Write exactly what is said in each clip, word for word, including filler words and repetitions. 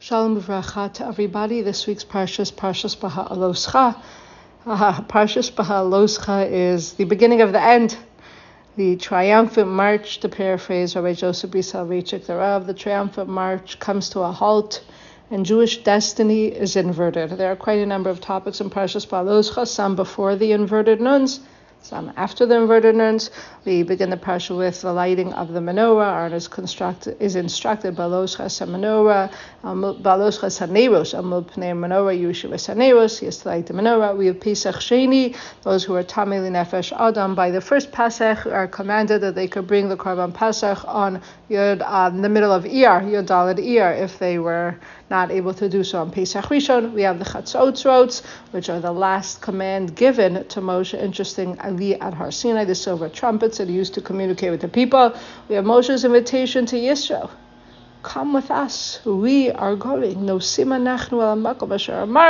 Shalom Uvracha to everybody. This week's Parsha is Parshas Beha'aloscha. Uh, Parshas Beha'aloscha is the beginning of the end, the triumphant march, to paraphrase Rabbi Joseph B. Soloveitchik the Rav. The triumphant march comes to a halt, and Jewish destiny is inverted. There are quite a number of topics in Parshas Beha'aloscha, some before the inverted nuns, some after the inverted nuns. We begin the parsha with the lighting of the menorah. Aaron is constructed is instructed Baloscha menorah, Baloscha saneros, Amul pnei menorah Yushu saneros. He has to light the menorah. We have Pesach Sheni. Those who are Tamei Nefesh Adam by the first Pesach are commanded that they could bring the Korban Pesach on Yod, uh, in the middle of Iyar, Yod Daled Iyar, if they were not able to do so on Pesach Rishon. We have the Chatzot, which are the last command given to Moshe. Interesting, Ali at Har Sinai, the silver trumpets that he used to communicate with the people. We have Moshe's invitation to Yisrael. Come with us. We are going. No sima nachnu al makom asher amar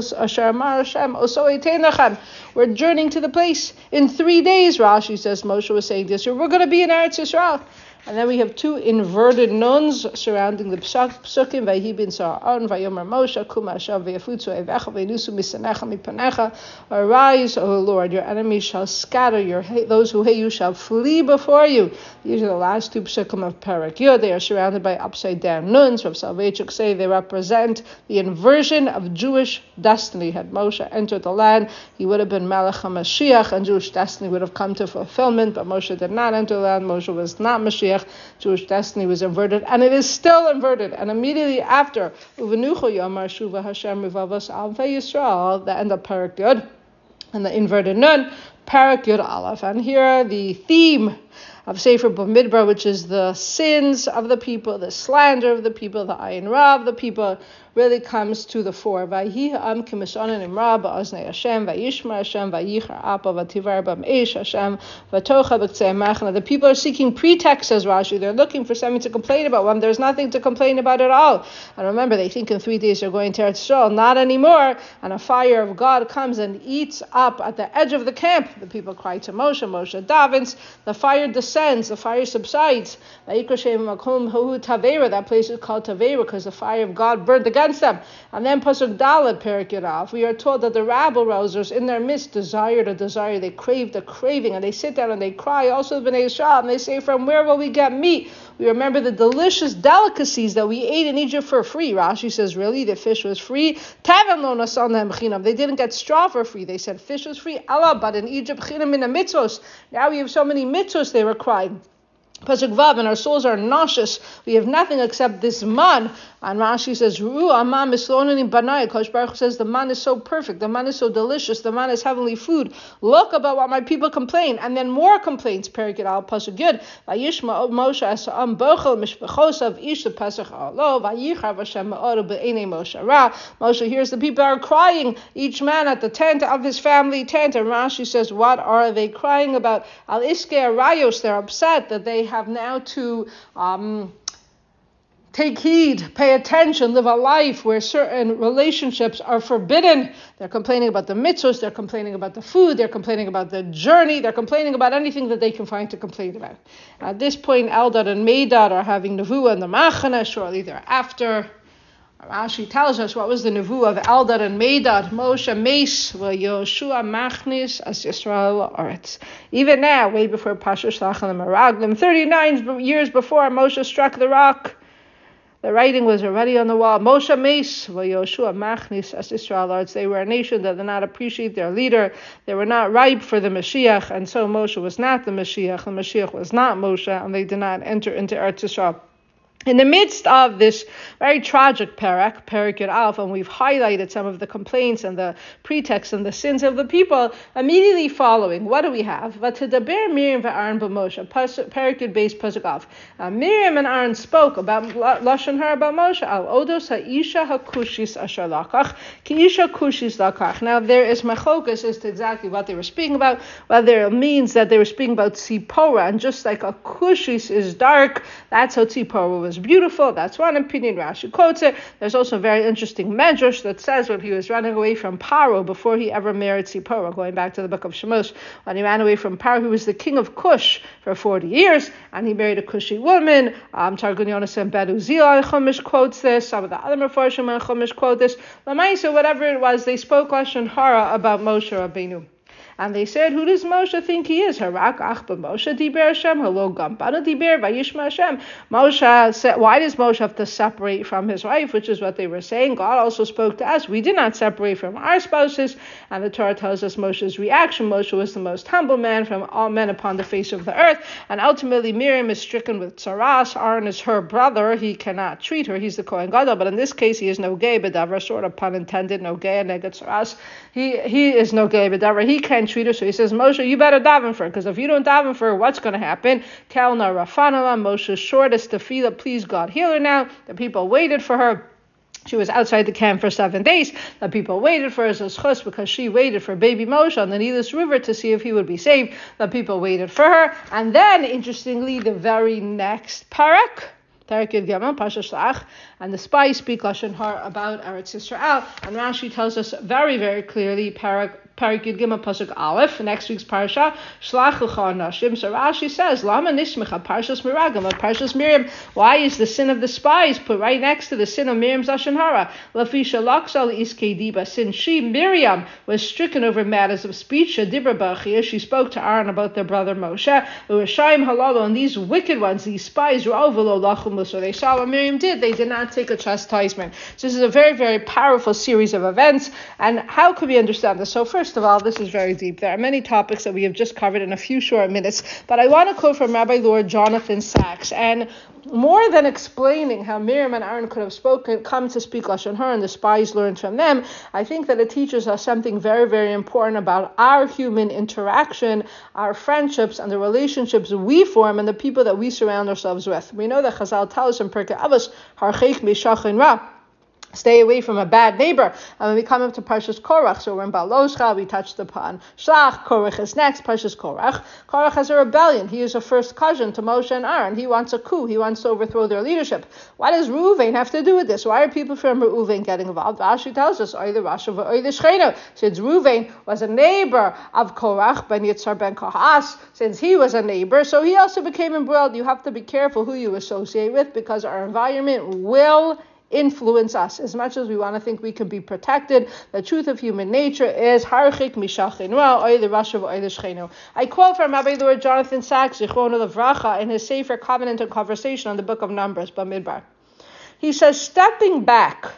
Hashem oso eitenachem. We're journeying to the place in three days. Rashi says Moshe was saying this year, we're going to be in Eretz Yisrael. And then we have two inverted nuns surrounding the psukim. Vayhi bin Sa'aron, Vayomer Moshe, Kum Hashem v'yafutzu evecha v'yinusu misanecha mipanecha. Arise, O Lord, your enemies shall scatter, your those who hate you shall flee before you. These are the last two psukim of Parak Yud. They are surrounded by upside down nuns. Rav Soloveitchik say they represent the inversion of Jewish destiny. Had Moshe entered the land, he would have been Melech HaMashiach, and Jewish destiny would have come to fulfillment. But Moshe did not enter the land. Moshe was not Mashiach. Jewish destiny was inverted, and it is still inverted. And immediately after, Uvenucho Yomar Shuva Hashem Rivavos Alvei Yisrael, the end of Parak Yud, and the inverted nun, Parak Yud Aleph. And here the theme of Sefer Bamidbar, which is the sins of the people, the slander of the people, the ayin ra of the people, really comes to the fore. Vayhi ha'am k'mishanan imra ba'aznei Hashem, vayishma Hashem, vayichar apa v'tivar b'm'eish Hashem, v'tocha b'ktzei machna. The people are seeking pretext, says Rashi. They're looking for something to complain about when there's nothing to complain about at all. And remember, they think in three days they're going to Eretz Yisrael. Not anymore. And a fire of God comes and eats up at the edge of the camp. The people cry to Moshe. Moshe davens. The fire descends. The fire subsides. That place is called Tavera because the fire of God burned against them. And then Pasuk Dalet Perik Yirav, we are told that the rabble rousers in their midst desired a desire, they craved a craving, and they sit down and they cry also the Bnei Yisrael, and they say, from where will we get meat? We remember the delicious delicacies that we ate in Egypt for free. Rashi says, really, the fish was free. They didn't get straw for free. They said fish was free. Allah, but in Egypt, chinam in the mitzvos. Now we have so many mitzvos, they were crying. Pasuk Vav, and our souls are nauseous. We have nothing except this man. And Rashi says, Ru amam mislonin banai. Kosh Baruch says the man is so perfect. The man is so delicious. The man is heavenly food. Look about what my people complain. And then more complaints. Perik al Pasuk Yud. Vayishma Moshe asam bochel mishpachosav ish the Pasuk alo. Vayichar Hashem ma'oru be'enei Moshe ra. Moshe hears the people are crying. Each man at the tent of his family tent. And Rashi says, what are they crying about? Al iske arayos. They're upset that they have now to um, take heed, pay attention, live a life where certain relationships are forbidden. They're complaining about the mitzvahs, they're complaining about the food, they're complaining about the journey, they're complaining about anything that they can find to complain about. At this point, Eldad and Medad are having nevuah in the Machana shortly thereafter. Rashi tells us what was the nevuah of Eldad and Medad. Moshe Meis v'Yoshua Machnis as Yisrael Aretz. Even now, way before Pasha Shlach and Meraglim, thirty-nine years before Moshe struck the rock, the writing was already on the wall. Moshe Meis v'Yoshua Machnis as Yisrael Aretz. They were a nation that did not appreciate their leader. They were not ripe for the Mashiach, and so Moshe was not the Mashiach. The Mashiach was not Moshe, and they did not enter into Eretz Yisrael. In the midst of this very tragic parak, Parak Yud Aleph, and we've highlighted some of the complaints and the pretexts and the sins of the people, immediately following, what do we have? V'tedaber Miriam v'Aaron b'Moshe, Parak Yud Beis Pasuk Aleph. Miriam and Aaron spoke about Lashon Hara about Moshe, al odos ha'isha ha'kushis asher lakach, ki isha kushis lakach. Now there is machokas as to exactly what they were speaking about, whether it means that they were speaking about Tzipora, and just like a kushis is dark, that's how Tzipora was was beautiful. That's one opinion. Rashi quotes it. There's also a very interesting medrash that says when he was running away from Paro before he ever married Tzipora, going back to the book of Shemos, when he ran away from Paro, he was the king of Cush for forty years, and he married a Cushi woman. Um, Targum Yonasan and Ben Uziel Chumash quotes this. Some of the other Mefarshim and Chumash quote this. Lamaisa, whatever it was, they spoke Lashon Hara about Moshe Rabbeinu. And they said, who does Moshe think he is? Harak ach Moshe diber Hashem, hello gambana diber vayishma Hashem. Moshe said, why does Moshe have to separate from his wife, which is what they were saying? God also spoke to us. We did not separate from our spouses. And the Torah tells us Moshe's reaction. Moshe was the most humble man from all men upon the face of the earth. And ultimately Miriam is stricken with tsaras. Aaron is her brother. He cannot treat her. He's the Kohen Gadol. But in this case, he is no gay bedavar, sort of pun intended, no gay and neged tsaras. He, he is no gay bedavar. He can treat her. So he says, Moshe, you better daven for her, because if you don't daven for her, what's going to happen? Kelna Rafanala, Moshe's shortest tefillah, please God, heal her now. The people waited for her. She was outside the camp for seven days. The people waited for her as a schus because she waited for baby Moshe on the Nilus River to see if he would be saved. The people waited for her. And then, interestingly, the very next parak, Parak Yud Gimel, Parsha Shlach, and the spies speak Lashon Hara about Eretz Yisrael. And Rashi tells us very, very clearly, Parak Parak Yud Gimel Pasuk Aleph, next week's parsha, Shlach L'cha Nashim. So Rashi says, Lama Nishmecha Parshas Meragim, Parshas Miriam. Why is the sin of the spies put right next to the sin of Miriam's Lashon Hara? Lafisha Laksal Iskei Diba. Since she, Miriam, was stricken over matters of speech, Dibra Bachia, she spoke to Aaron about their brother Moshe. Urashayim Halalo, and these wicked ones, these spies, Ravalo Lachum. So they saw what Miriam did. They did not take a chastisement. So this is a very, very powerful series of events. And how can we understand this? So first, First of all, this is very deep. There are many topics that we have just covered in a few short minutes, but I want to quote from Rabbi Lord Jonathan Sachs. And more than explaining how Miriam and Aaron could have spoken, come to speak Lashon Hara, and the spies learned from them, I think that it teaches us something very, very important about our human interaction, our friendships, and the relationships we form, and the people that we surround ourselves with. We know that Chazal tells us in Pirkei Avos, Harcheik Mishachin Ra, stay away from a bad neighbor. And when we come up to Parshas Korach, so we're in Baloscha, we touched upon Shlach. Korach is next, Parshas Korach. Korach has a rebellion. He is a first cousin to Moshe and Aaron. He wants a coup. He wants to overthrow their leadership. What does Reuven have to do with this? Why are people from Reuven getting involved? Rashi tells us, Oy the Rasha Oy the Shcheno. Since Reuven was a neighbor of Korach, ben Yitzhar ben Kahas, since he was a neighbor, so he also became embroiled. You have to be careful who you associate with, because our environment will influence us. As much as we want to think we can be protected, the truth of human nature is harchik mishachin ra oy the rashav oy the shcheno. I quote from Rabbi Lord Jonathan Sachs, Zichrono Livracha, in his Sefer Covenant and Conversation on the book of Numbers, Bamidbar. He says, stepping back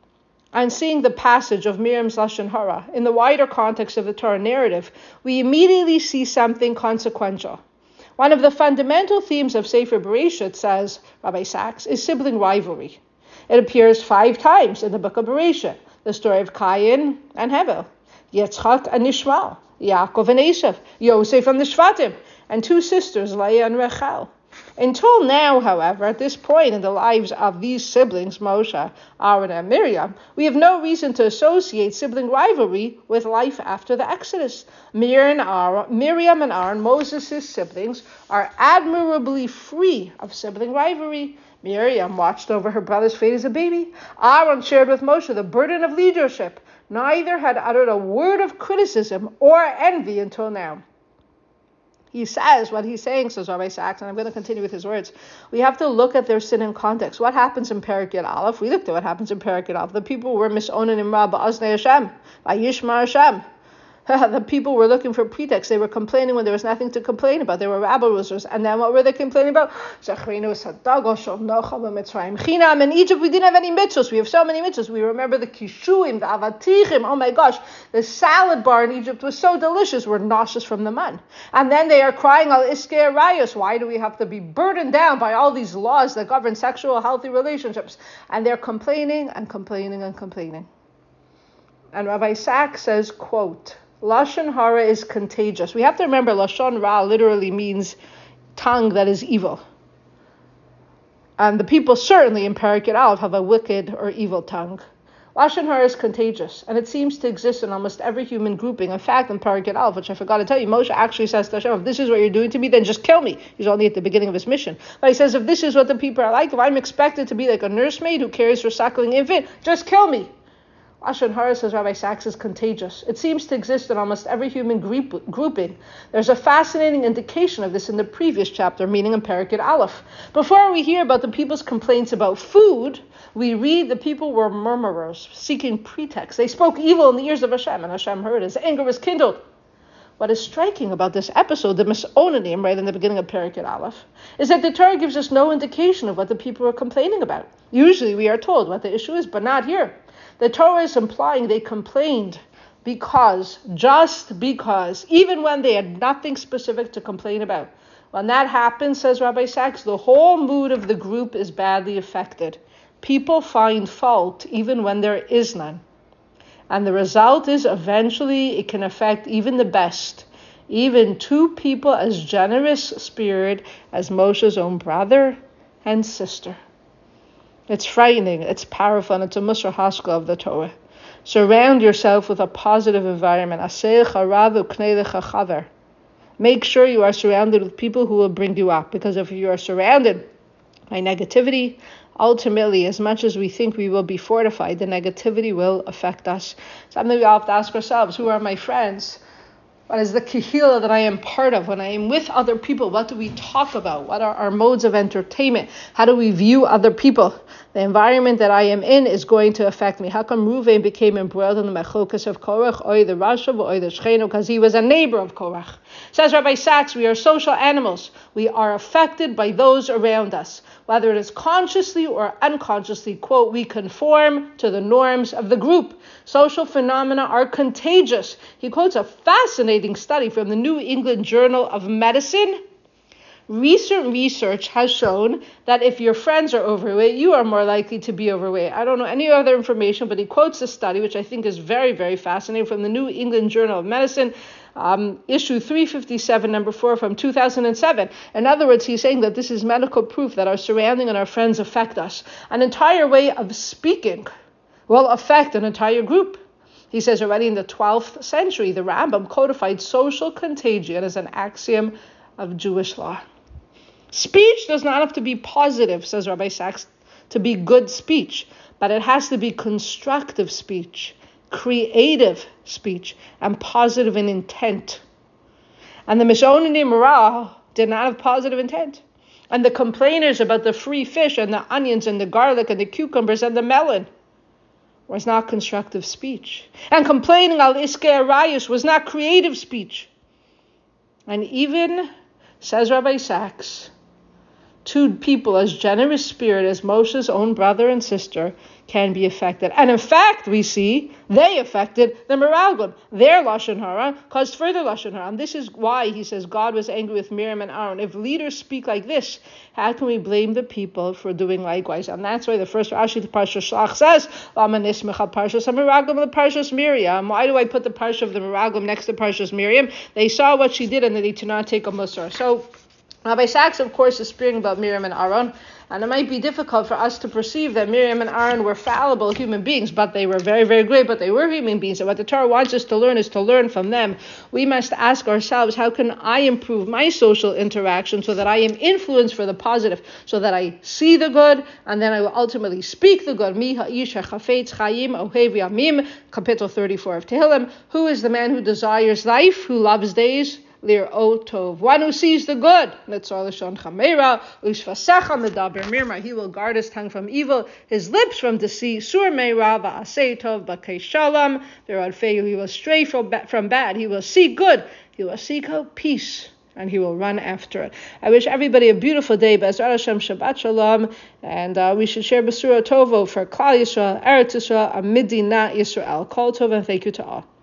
and seeing the passage of Miriam's Lashon Hara in the wider context of the Torah narrative, we immediately see something consequential. One of the fundamental themes of Sefer Bereshit, says Rabbi Sachs, is sibling rivalry. It appears five times in the book of Bereshit. The story of Cain and Hevel, Yitzchak and Ishmael, Yaakov and Esav, Yosef and the Shvatim, and two sisters, Leah and Rachel. Until now, however, at this point in the lives of these siblings, Moshe, Aaron, and Miriam, we have no reason to associate sibling rivalry with life after the Exodus. Miriam and Aaron, Miriam and Aaron, Moses' siblings, are admirably free of sibling rivalry. Miriam watched over her brother's fate as a baby. Aaron shared with Moshe the burden of leadership. Neither had uttered a word of criticism or envy until now. He says, what he's saying, says Rabbi Sachs, and I'm going to continue with his words, we have to look at their sin in context. What happens in Perek Yud Aleph? We looked at what happens in Perek Yud Aleph. The people were misonen imra ba'aznei Hashem, ba'yishma Hashem. The people were looking for pretext. They were complaining when there was nothing to complain about. They were rabble roosters. And then what were they complaining about? In Egypt, we didn't have any mitzvahs. We have so many mitzvahs. We remember the kishuim, the avatichim. Oh my gosh, the salad bar in Egypt was so delicious. We're nauseous from the man. And then they are crying al iskei arayos. Why do we have to be burdened down by all these laws that govern sexual healthy relationships? And they're complaining and complaining and complaining. And Rabbi Sachs says, quote, Lashon Hara is contagious. We have to remember Lashon Ra literally means tongue that is evil. And the people certainly in Perek Yud Aleph have a wicked or evil tongue. Lashon Hara is contagious, and it seems to exist in almost every human grouping. In fact, in Parashat Aleph, which I forgot to tell you, Moshe actually says to Hashem, if this is what you're doing to me, then just kill me. He's only at the beginning of his mission. But he says, if this is what the people are like, if I'm expected to be like a nursemaid who cares for suckling infant, just kill me. Lashon Hara, says Rabbi Sachs, is contagious. It seems to exist in almost every human group, grouping. There's a fascinating indication of this in the previous chapter, meaning in Parashat Aleph. Before we hear about the people's complaints about food, we read the people were murmurers, seeking pretext. They spoke evil in the ears of Hashem, and Hashem heard. His anger was kindled. What is striking about this episode, the Misonanim, right in the beginning of Parashat Aleph, is that the Torah gives us no indication of what the people were complaining about. Usually we are told what the issue is, but not here. The Torah is implying they complained because, just because, even when they had nothing specific to complain about. When that happens, says Rabbi Sachs, the whole mood of the group is badly affected. People find fault even when there is none. And the result is eventually it can affect even the best, even two people as generous spirit as Moshe's own brother and sister. It's frightening, it's powerful, and it's a Musar Haskell of the Torah. Surround yourself with a positive environment. Make sure you are surrounded with people who will bring you up, because if you are surrounded by negativity, ultimately, as much as we think we will be fortified, the negativity will affect us. Something we all have to ask ourselves, who are my friends? What is the kahila that I am part of? When I am with other people, what do we talk about? What are our modes of entertainment? How do we view other people? The environment that I am in is going to affect me. How come Reuven became embroiled in the mechokas of Korach, or the Rashav, or the Shechenu? Because he was a neighbor of Korach. Says Rabbi Sachs, we are social animals. We are affected by those around us. Whether it is consciously or unconsciously, quote, we conform to the norms of the group. Social phenomena are contagious. He quotes a fascinating study from the New England Journal of Medicine. Recent research has shown that if your friends are overweight, you are more likely to be overweight. I don't know any other information, but he quotes a study, which I think is very, very fascinating, from the New England Journal of Medicine, um, issue three fifty-seven, number four, from two thousand seven. In other words, he's saying that this is medical proof that our surrounding and our friends affect us. An entire way of speaking will affect an entire group. He says already in the twelfth century, the Rambam codified social contagion as an axiom of Jewish law. Speech does not have to be positive, says Rabbi Sachs, to be good speech, but it has to be constructive speech, creative speech, and positive in intent. And the Mishonanim Ra did not have positive intent. And the complainers about the free fish and the onions and the garlic and the cucumbers and the melon was not constructive speech. And complaining al iskei arayos was not creative speech. And even, says Rabbi Sachs, two people as generous spirit as Moshe's own brother and sister can be affected. And in fact, we see they affected the Meraglim. Their Lashon Hara caused further Lashon Hara. And this is why he says God was angry with Miriam and Aaron. If leaders speak like this, how can we blame the people for doing likewise? And that's why the first Rashi, the Parsha Shlach, says, Parshas Miriam. Why do I put the Parsha of the Meraglim next to Parshas Miriam? They saw what she did and they did not take a Musar. So Rabbi Sachs, of course, is speaking about Miriam and Aaron, and it might be difficult for us to perceive that Miriam and Aaron were fallible human beings, but they were very, very great, but they were human beings. And what the Torah wants us to learn is to learn from them. We must ask ourselves, how can I improve my social interaction so that I am influenced for the positive, so that I see the good, and then I will ultimately speak the good. Mi ha'ish hachafetz chayim ohev yamim, Kapitel thirty-four of Tehillim. Who is the man who desires life, who loves days? Lir Otov, one who sees the good. He will guard his tongue from evil, his lips from deceit. Sur meira va'asei tov b'kei shalom. He will stray from bad. He will seek good. He will seek out peace, and he will run after it. I wish everybody a beautiful day. Be'ezrat Hashem, Shabbat Shalom, and uh, we should share Besura Tovo for Klal Yisrael, Eretz Yisrael, Amidina Yisrael. Kol Tov, and thank you to all.